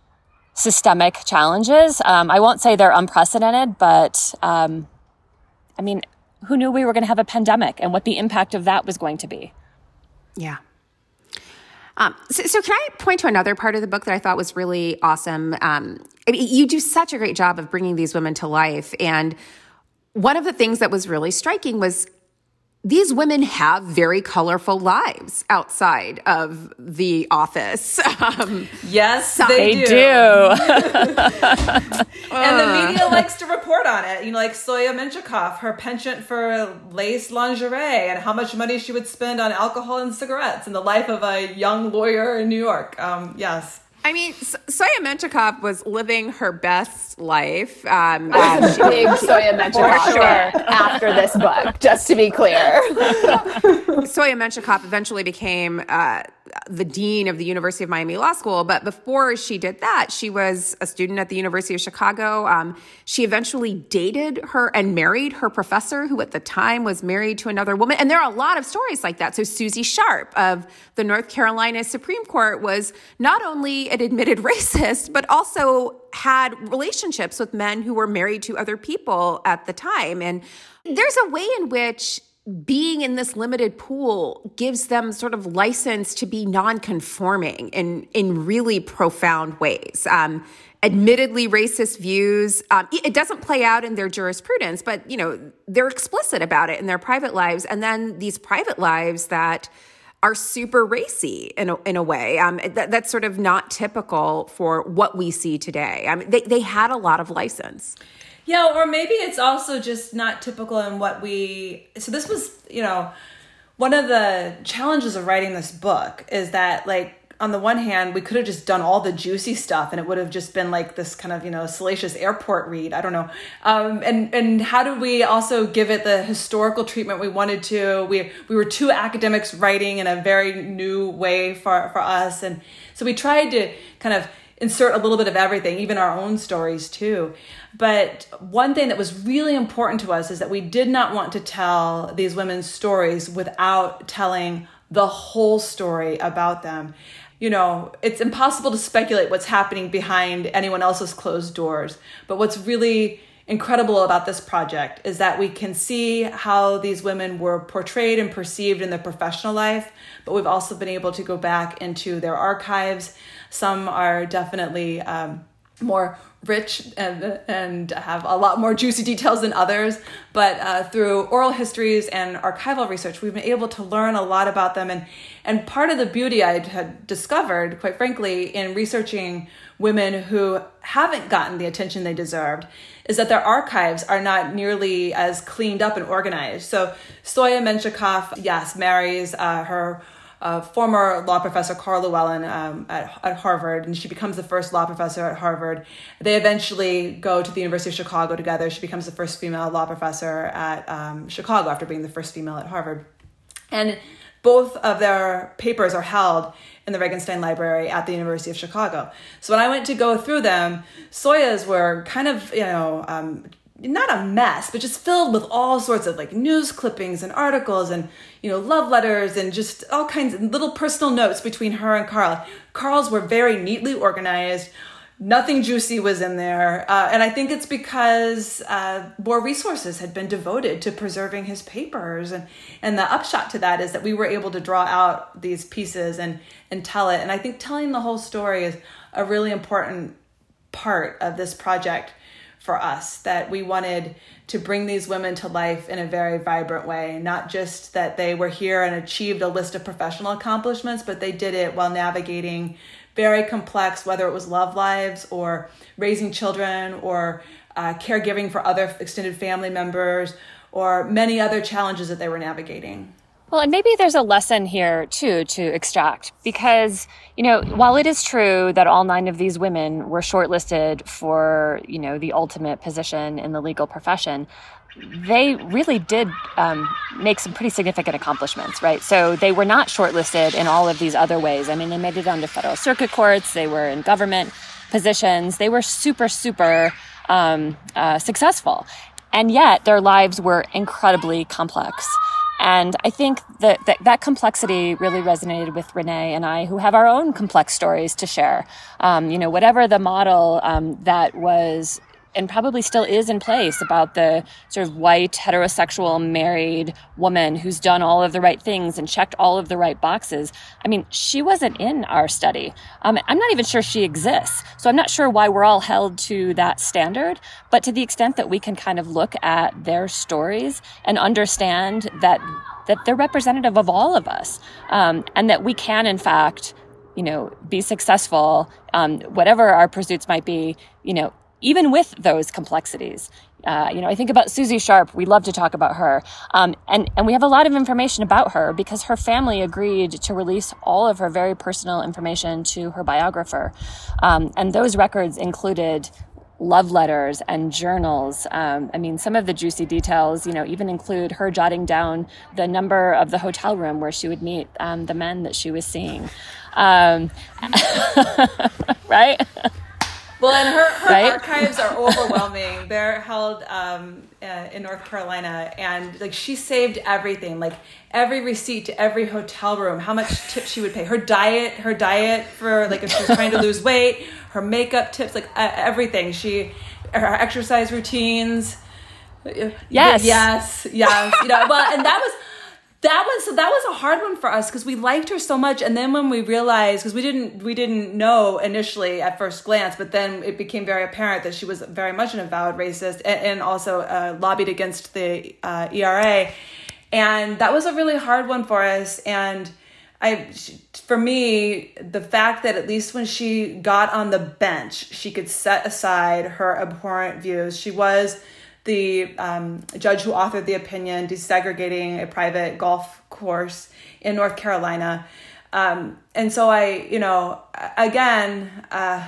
systemic challenges. Um, I won't say they're unprecedented, but, um, I mean, who knew we were going to have a pandemic and what the impact of that was going to be? Yeah. Um, so, so can I point to another part of the book that I thought was really awesome? Um, I mean, you do such a great job of bringing these women to life. And one of the things that was really striking was these women have very colorful lives outside of the office. Um, yes, they, they do. do. And the Uh. media likes to report on it. You know, like Soya Menchikoff, her penchant for lace lingerie and how much money she would spend on alcohol and cigarettes in the life of a young lawyer in New York. Um, yes. I mean, Soya Menchikoff was living her best life. Um, I was she- a big Soya Menchikoff For sure. fan after this book, just to be clear. Soya Menchikoff eventually became uh, the dean of the University of Miami Law School. But before she did that, she was a student at the University of Chicago. Um, she eventually dated her and married her professor, who at the time was married to another woman. And there are a lot of stories like that. So Susie Sharp of the North Carolina Supreme Court was not only an admitted racist, but also had relationships with men who were married to other people at the time. And there's a way in which being in this limited pool gives them sort of license to be non-conforming in, in really profound ways. Um, admittedly racist views. Um, it doesn't play out in their jurisprudence, but, you know, they're explicit about it in their private lives. And then these private lives that are super racy in a, in a way. Um, that, that's sort of not typical for what we see today. I mean, they, they had a lot of license. Yeah, or maybe it's also just not typical in what we... So this was, you know, one of the challenges of writing this book is that, like, on the one hand, we could have just done all the juicy stuff and it would have just been like this kind of, you know, salacious airport read. I don't know. Um, and, and how do we also give it the historical treatment we wanted to? We we were two academics writing in a very new way for, for us. And so we tried to kind of insert a little bit of everything, even our own stories too. But one thing that was really important to us is that we did not want to tell these women's stories without telling the whole story about them. You know, it's impossible to speculate what's happening behind anyone else's closed doors. But what's really incredible about this project is that we can see how these women were portrayed and perceived in their professional life, but we've also been able to go back into their archives. Some are definitely um, more rich and, and have a lot more juicy details than others. But uh, through oral histories and archival research, we've been able to learn a lot about them. And, and part of the beauty I had discovered, quite frankly, in researching women who haven't gotten the attention they deserved is that their archives are not nearly as cleaned up and organized. So Soya Menshikoff, yes, marries uh, her Uh, former law professor Carl Llewellyn um, at, at Harvard, and she becomes the first law professor at Harvard. They eventually go to the University of Chicago together. She becomes the first female law professor at um, Chicago after being the first female at Harvard. And both of their papers are held in the Regenstein Library at the University of Chicago. So when I went to go through them, Soya's were kind of, you know, um, not a mess, but just filled with all sorts of like news clippings and articles and, you know, love letters and just all kinds of little personal notes between her and Carl. Carl's were very neatly organized. Nothing juicy was in there. Uh, and I think it's because uh, more resources had been devoted to preserving his papers. And, and the upshot to that is that we were able to draw out these pieces and, and tell it. And I think telling the whole story is a really important part of this project for us, that we wanted to bring these women to life in a very vibrant way, not just that they were here and achieved a list of professional accomplishments, but they did it while navigating very complex, whether it was love lives or raising children or uh, caregiving for other extended family members or many other challenges that they were navigating. Well, and maybe there's a lesson here, too, to extract, because, you know, while it is true that all nine of these women were shortlisted for, you know, the ultimate position in the legal profession, they really did um, make some pretty significant accomplishments, right? So they were not shortlisted in all of these other ways. I mean, they made it onto federal circuit courts. They were in government positions. They were super, super um, uh, successful. And yet their lives were incredibly complex. And I think that, that that complexity really resonated with Renee and I, who have our own complex stories to share. Um, you know, whatever the model um, that was and probably still is in place about the sort of white, heterosexual, married woman who's done all of the right things and checked all of the right boxes. I mean, she wasn't in our study. Um, I'm not even sure she exists. So I'm not sure why we're all held to that standard. But to the extent that we can kind of look at their stories and understand that that they're representative of all of us, um, and that we can, in fact, you know, be successful, um, whatever our pursuits might be, you know, even with those complexities. Uh, you know, I think about Susie Sharp. We love to talk about her. Um, and, and we have a lot of information about her because her family agreed to release all of her very personal information to her biographer. Um, and those records included love letters and journals. Um, I mean, some of the juicy details, you know, even include her jotting down the number of the hotel room where she would meet um, the men that she was seeing. Um, right? Well, and her, her right? archives are overwhelming. They're held um, uh, in North Carolina, and like she saved everything, like every receipt to every hotel room, how much tips she would pay, her diet, her diet for like if she was trying to lose weight, her makeup tips, like uh, everything. She, her exercise routines. Yes, yes, yes. You know, well, and that was. That was that was a hard one for us because we liked her so much, and then when we realized, because we didn't we didn't know initially at first glance, but then it became very apparent that she was very much an avowed racist and, and also uh, lobbied against the uh, E R A, and that was a really hard one for us. And I, for me, the fact that at least when she got on the bench, she could set aside her abhorrent views. She was the um, judge who authored the opinion desegregating a private golf course in North Carolina. Um, and so I, you know, again, uh,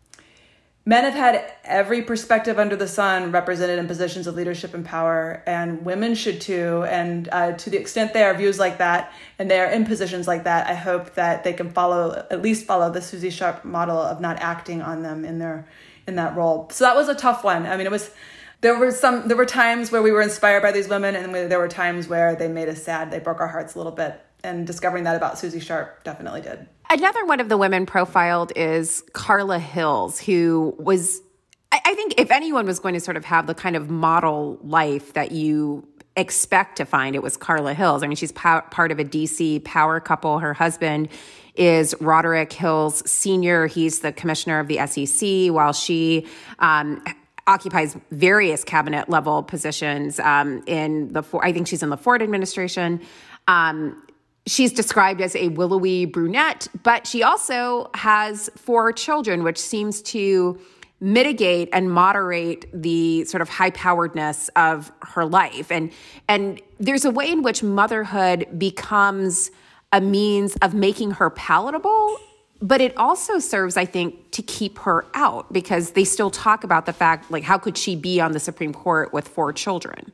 men have had every perspective under the sun represented in positions of leadership and power, and women should too. And uh, to the extent they are views like that and they are in positions like that, I hope that they can follow, at least follow the Susie Sharp model of not acting on them in their, in that role. So that was a tough one. I mean, it was, There were some. There were times where we were inspired by these women, and there were times where they made us sad. They broke our hearts a little bit. And discovering that about Susie Sharp definitely did. Another one of the women profiled is Carla Hills, who was, I, I think, if anyone was going to sort of have the kind of model life that you expect to find, it was Carla Hills. I mean, she's pow- part of a D C power couple. Her husband is Roderick Hills Senior He's the commissioner of the S E C, while she Um, occupies various cabinet level positions um, in the, I think she's in the Ford administration. Um, she's described as a willowy brunette, but she also has four children, which seems to mitigate and moderate the sort of high-poweredness of her life. And, and there's a way in which motherhood becomes a means of making her palatable, but it also serves, I think, to keep her out, because they still talk about the fact, like, how could she be on the Supreme Court with four children?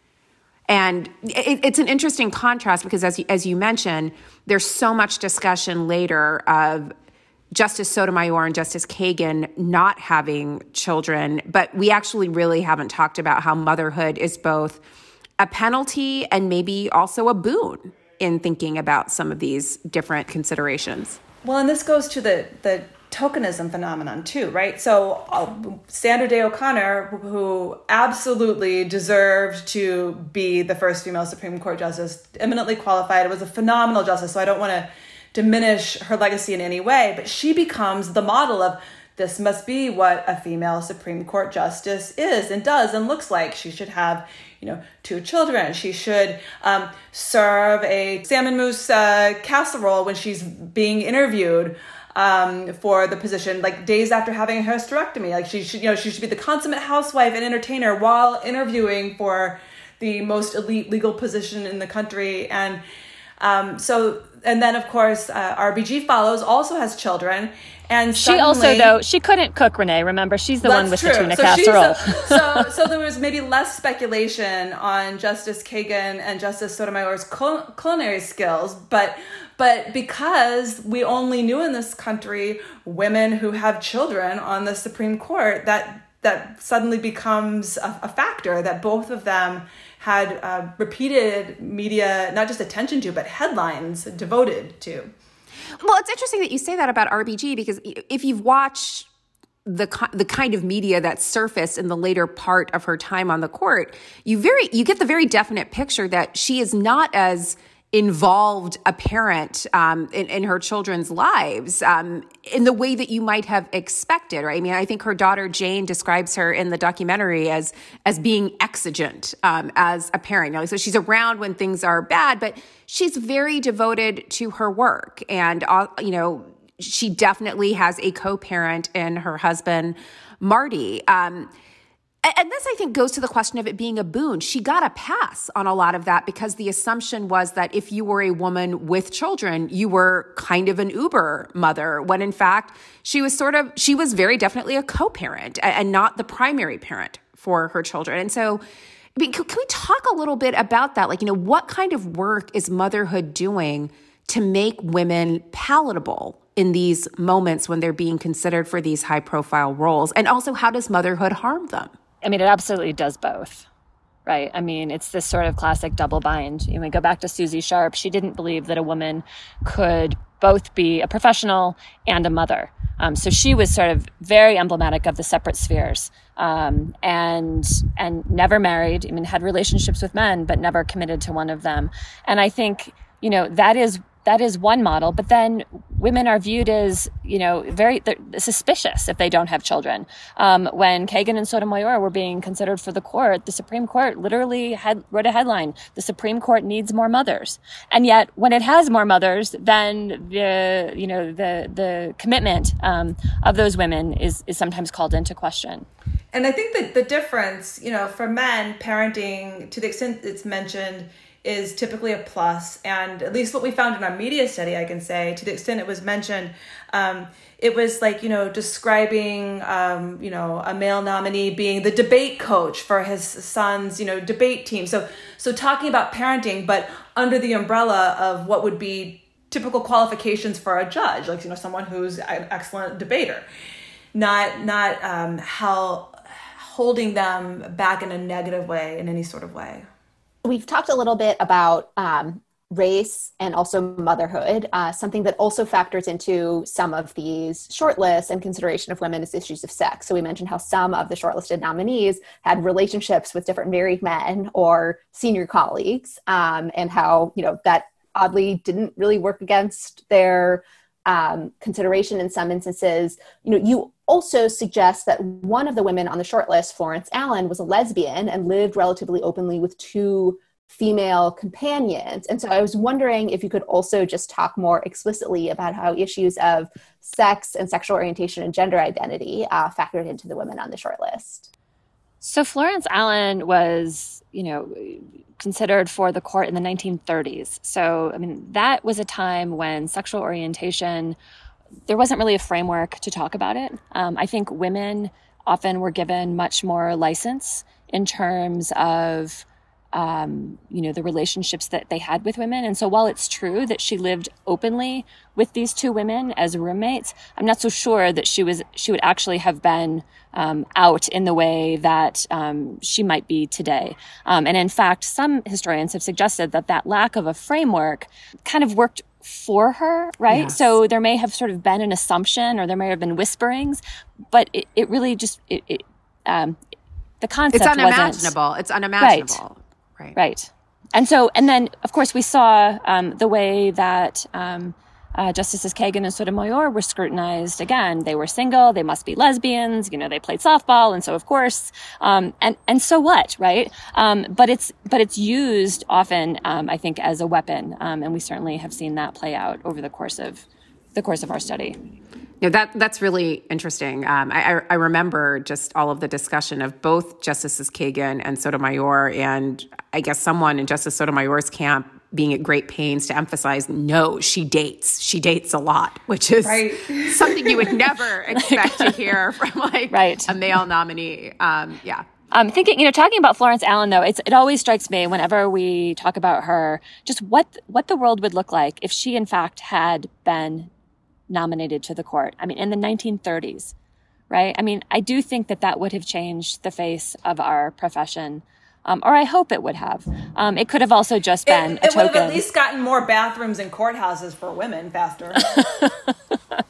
And it, it's an interesting contrast because, as you, as you mentioned, there's so much discussion later of Justice Sotomayor and Justice Kagan not having children, but we actually really haven't talked about how motherhood is both a penalty and maybe also a boon in thinking about some of these different considerations. Well, and this goes to the, the tokenism phenomenon too, right? So uh, Sandra Day O'Connor, who absolutely deserved to be the first female Supreme Court justice, eminently qualified, was a phenomenal justice, so I don't want to diminish her legacy in any way, but she becomes the model of this must be what a female Supreme Court justice is and does and looks like. She should have, you know, two children. She should um, serve a salmon mousse uh, casserole when she's being interviewed um, for the position, like days after having a hysterectomy. Like she should, you know, she should be the consummate housewife and entertainer while interviewing for the most elite legal position in the country. And um, so, and then of course, uh, R B G follows, also has children. And she also, though, she couldn't cook, Renee. Remember, she's the one with true. the tuna so casserole. A, so, so there was maybe less speculation on Justice Kagan and Justice Sotomayor's cul- culinary skills, but but because we only knew in this country women who have children on the Supreme Court, that that suddenly becomes a, a factor that both of them had uh, repeated media, not just attention to, but headlines devoted to. Well, it's interesting that you say that about R B G, because if you've watched the the kind of media that surfaced in the later part of her time on the court, you very you get the very definite picture that she is not as involved a parent um, in, in her children's lives um, in the way that you might have expected, right? I mean, I think her daughter Jane describes her in the documentary as as being exigent um, as a parent. You know, so she's around when things are bad, but she's very devoted to her work. And, uh, you know, she definitely has a co-parent in her husband, Marty. Um, And this, I think, goes to the question of it being a boon. She got a pass on a lot of that because the assumption was that if you were a woman with children, you were kind of an Uber mother, when in fact, she was sort of, she was very definitely a co-parent and not the primary parent for her children. And so, I mean, can, can we talk a little bit about that? Like, you know, what kind of work is motherhood doing to make women palatable in these moments when they're being considered for these high-profile roles? And also, how does motherhood harm them? I mean, it absolutely does both, right? I mean, it's this sort of classic double bind. You know, we go back to Susie Sharp. She didn't believe that a woman could both be a professional and a mother. Um, so she was sort of very emblematic of the separate spheres, um, and and never married. I mean, had relationships with men, but never committed to one of them. And I think, you know, that is that is one model. But then women are viewed as, you know, very suspicious if they don't have children. Um, when Kagan and Sotomayor were being considered for the court, the Supreme Court literally had wrote a headline: "The Supreme Court needs more mothers." And yet, when it has more mothers, then the you know the the commitment um, of those women is is sometimes called into question. And I think that the difference, you know, for men, parenting, to the extent it's mentioned, is typically a plus. And at least what we found in our media study, I can say, to the extent it was mentioned, um, it was like, you know, describing, um, you know, a male nominee being the debate coach for his son's, you know, debate team. So, so talking about parenting, but under the umbrella of what would be typical qualifications for a judge, like, you know, someone who's an excellent debater, not, not um, how holding them back in a negative way, in any sort of way. We've talked a little bit about um, race and also motherhood. Uh, something that also factors into some of these shortlists and consideration of women is issues of sex. So we mentioned how some of the shortlisted nominees had relationships with different married men or senior colleagues, um, and how, you know, that oddly didn't really work against their um, consideration in some instances. You know, you also suggest that one of the women on the shortlist, Florence Allen, was a lesbian and lived relatively openly with two female companions. And so I was wondering if you could also just talk more explicitly about how issues of sex and sexual orientation and gender identity uh, factored into the women on the shortlist. So Florence Allen was, you know, considered for the court in the nineteen thirties. So, I mean, that was a time when sexual orientation, there wasn't really a framework to talk about it. Um, I think women often were given much more license in terms of, um, you know, the relationships that they had with women. And so while it's true that she lived openly with these two women as roommates, I'm not so sure that she was she would actually have been um, out in the way that um, she might be today. Um, and in fact, some historians have suggested that that lack of a framework kind of worked for her, right? Yes. So there may have sort of been an assumption, or there may have been whisperings, but it, it really just, it, it, um, the concept It's unimaginable. Wasn't, it's unimaginable. Right. right. Right. And so, and then, of course, we saw um, the way that um, uh, Justices Kagan and Sotomayor were scrutinized. Again, they were single, they must be lesbians, you know, they played softball, and so of course, um, and and so what, right? Um, but it's but it's used often, um, I think, as a weapon, um, and we certainly have seen that play out over the course of the course of our study. Yeah, that that's really interesting. Um, I, I remember just all of the discussion of both Justices Kagan and Sotomayor, and I guess someone in Justice Sotomayor's camp being at great pains to emphasize, no, she dates. She dates a lot, which is right. something you would never expect to hear from like right. a male nominee. Um, yeah. I'm thinking, you know, talking about Florence Allen, though, it's, it always strikes me whenever we talk about her, just what what the world would look like if she, in fact, had been nominated to the court. I mean, in the nineteen thirties, right? I mean, I do think that that would have changed the face of our profession. Um, or I hope it would have. Um, it could have also just been it, a it token. It would have at least gotten more bathrooms in courthouses for women faster. Well,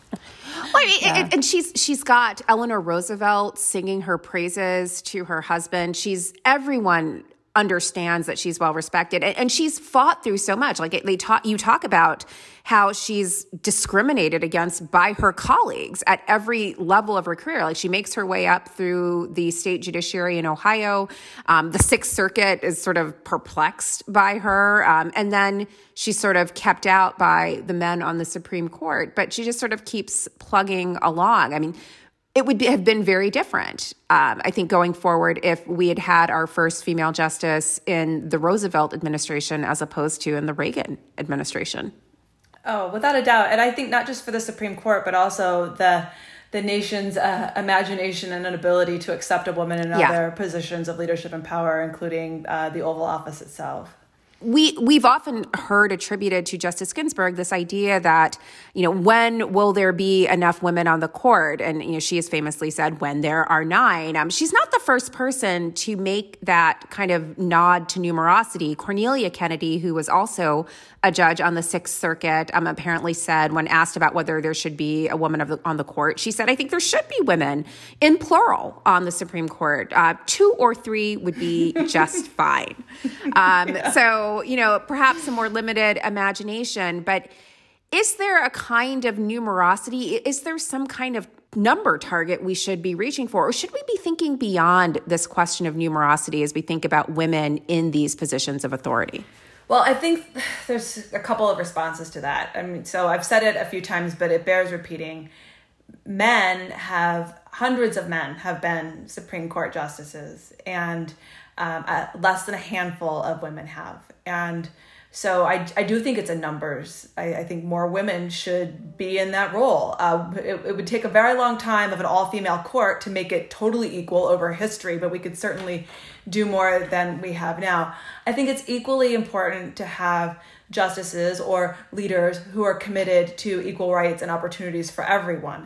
I mean, yeah. and she's she's got Eleanor Roosevelt singing her praises to her husband. She's everyone understands that she's well respected, and, and she's fought through so much. Like they talk, you talk about how she's discriminated against by her colleagues at every level of her career. Like she makes her way up through the state judiciary in Ohio. Um, the Sixth Circuit is sort of perplexed by her, um, and then she's sort of kept out by the men on the Supreme Court. But she just sort of keeps plugging along. I mean, it would be, have been very different, um, I think, going forward if we had had our first female justice in the Roosevelt administration as opposed to in the Reagan administration. Oh, without a doubt. And I think not just for the Supreme Court, but also the the nation's uh, imagination and an ability to accept a woman in yeah. other positions of leadership and power, including uh, the Oval Office itself. We, we've often heard attributed to Justice Ginsburg this idea that, you know, when will there be enough women on the court? And, you know, she has famously said, when there are nine. Um, she's not the first person to make that kind of nod to numerosity. Cornelia Kennedy, who was also a judge on the Sixth Circuit, um, apparently said, when asked about whether there should be a woman of the, on the court, she said, I think there should be women in plural on the Supreme Court. Uh, two or three would be just fine. Um, yeah. So, you know, perhaps a more limited imagination, but is there a kind of numerosity? Is there some kind of number target we should be reaching for? Or should we be thinking beyond this question of numerosity as we think about women in these positions of authority? Well, I think there's a couple of responses to that. I mean, so I've said it a few times, but it bears repeating. Men have, hundreds of men have been Supreme Court justices, and um, uh, less than a handful of women have. And so I, I do think it's a numbers. I, I think more women should be in that role. Uh, it, it would take a very long time of an all-female court to make it totally equal over history, but we could certainly do more than we have now. I think it's equally important to have justices or leaders who are committed to equal rights and opportunities for everyone.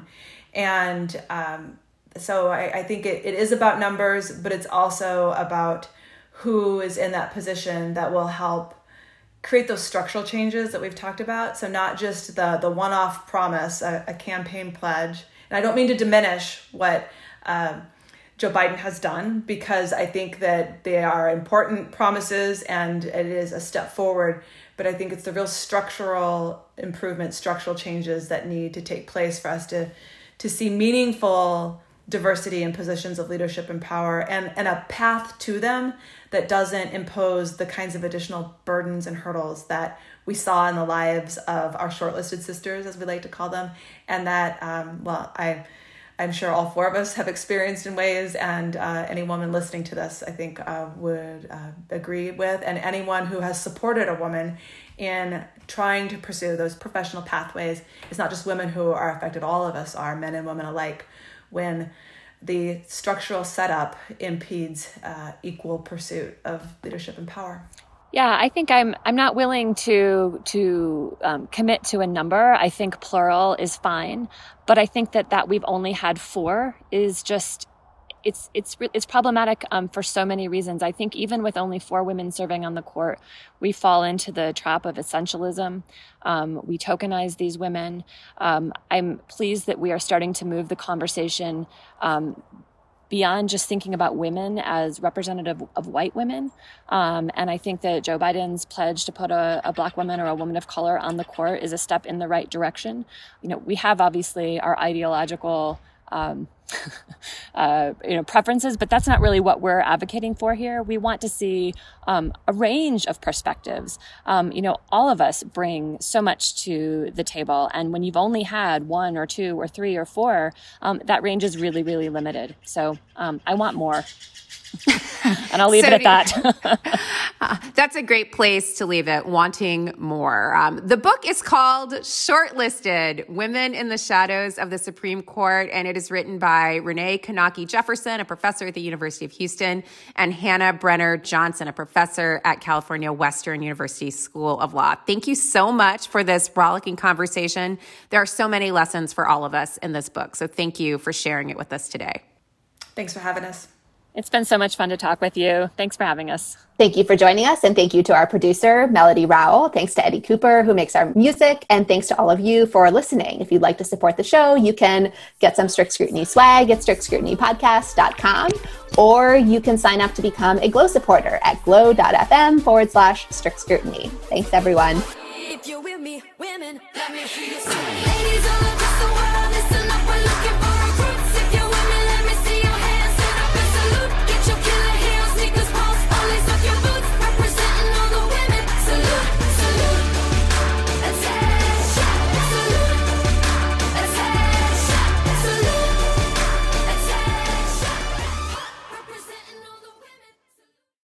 And um, so I, I think it, it is about numbers, but it's also about who is in that position that will help create those structural changes that we've talked about. So not just the the one-off promise, a, a campaign pledge. And I don't mean to diminish what uh, Joe Biden has done, because I think that they are important promises and it is a step forward. But I think it's the real structural improvements, structural changes that need to take place for us to, to see meaningful diversity in positions of leadership and power, and, and a path to them that doesn't impose the kinds of additional burdens and hurdles that we saw in the lives of our shortlisted sisters, as we like to call them, and that, um, well, I, I'm sure all four of us have experienced in ways, and uh, any woman listening to this, I think, uh, would uh, agree with, and anyone who has supported a woman in trying to pursue those professional pathways. It's not just women who are affected, all of us are, men and women alike, when the structural setup impedes uh, equal pursuit of leadership and power. Yeah, I think I'm I'm not willing to to um, commit to a number. I think plural is fine, but I think that that we've only had four is just it's it's it's problematic um, for so many reasons. I think even with only four women serving on the court, we fall into the trap of essentialism. Um, we tokenize these women. Um, I'm pleased that we are starting to move the conversation um, beyond just thinking about women as representative of white women. Um, and I think that Joe Biden's pledge to put a, a Black woman or a woman of color on the court is a step in the right direction. You know, we have obviously our ideological um, uh, you know, preferences, but that's not really what we're advocating for here. We want to see um, a range of perspectives. Um, you know, all of us bring so much to the table, and when you've only had one or two or three or four, um, that range is really, really limited. So um, I want more. And I'll leave so it at that. uh, that's a great place to leave it, wanting more. Um, the book is called Shortlisted, Women in the Shadows of the Supreme Court, and it is written by Renee Kanaki Jefferson, a professor at the University of Houston, and Hannah Brenner Johnson, a professor at California Western University School of Law. Thank you so much for this rollicking conversation. There are so many lessons for all of us in this book, so thank you for sharing it with us today. Thanks for having us. It's been so much fun to talk with you. Thanks for having us. Thank you for joining us, and thank you to our producer, Melody Rowell. Thanks to Eddie Cooper, who makes our music, and thanks to all of you for listening. If you'd like to support the show, you can get some Strict Scrutiny swag at strict scrutiny podcast dot com, or you can sign up to become a Glow supporter at glow.fm forward slash strict scrutiny. Thanks, everyone. If you're with me, women, let me hear you say. Ladies all across the world, listen up, we're looking for